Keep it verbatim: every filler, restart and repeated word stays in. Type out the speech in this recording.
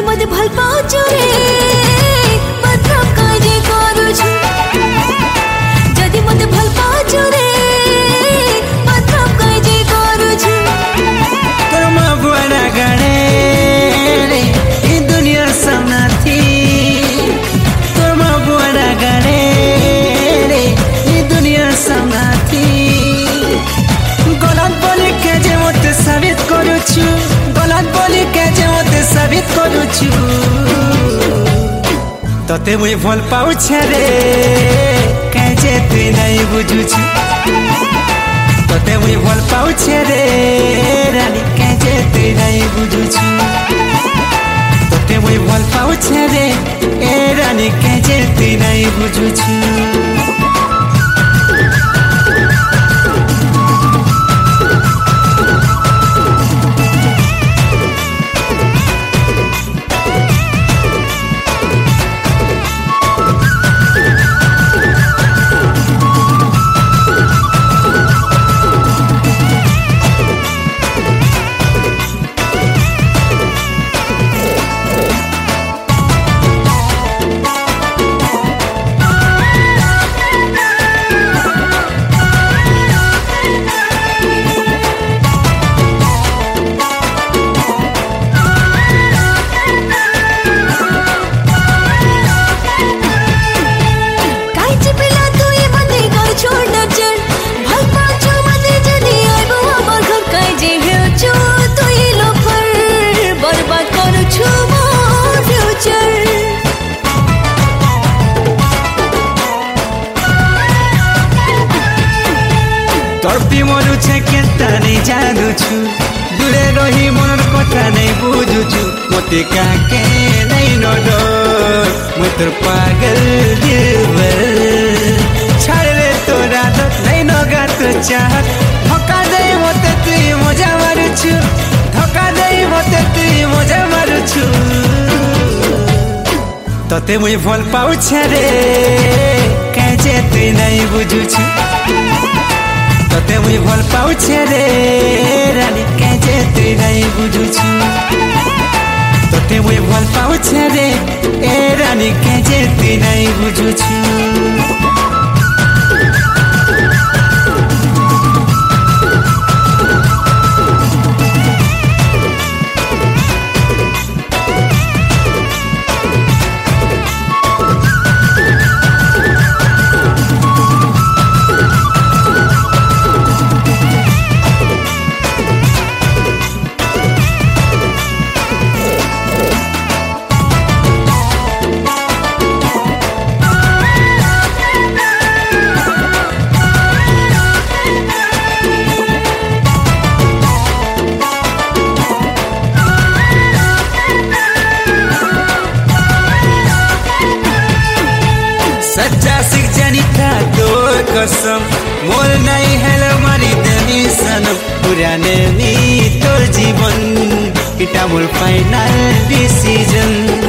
मते भल पाउँछु रे मतलब काजे गरुछु जति मते भल पाउँछु रे मतलब काजे गरुछु तोरमा बुरा गरे रे ई दुनिया सामनाथि तोरमा बुरा गरे रे ई दुनिया सामनाथि गलत बोली के जे मते साबित करुछु गलत बोली के जे मते साबित करुछु तते मुई भल पाउछे रे काजे तुई नै बुझुछु तते मुई भल पाउछे रे रानी काजे तुई नै बुझुछु तते मुई भल पाउछे रे ए रानी काजे तुई नै बुझुछु तर्पी मरु छे केता नै जानुछु दूरे रही मनर कथा नै बुझुछु मते काके नै नडर म तोर पागल दिलबर छाड़ रे तोरा त नै नगा तो चाहत धोका दे मते तुई मजा मारुछु धोका दे मते तुई मजा मारुछु तते मुई भल पाउछे रे काजे तुई नै बुझुछु तते मुई भल पाउछे रे रानी काजे तुई नै बुझुछु तते मुई भल पाउछे रे ए रानी काजे तुई नै बुझुछु सच्चा सिख जानी था तोर कसम मोल नहीं हेलो मारी देनी सनम पुराने नी तोर जीवन इटा मोर फाइनल डिसीजन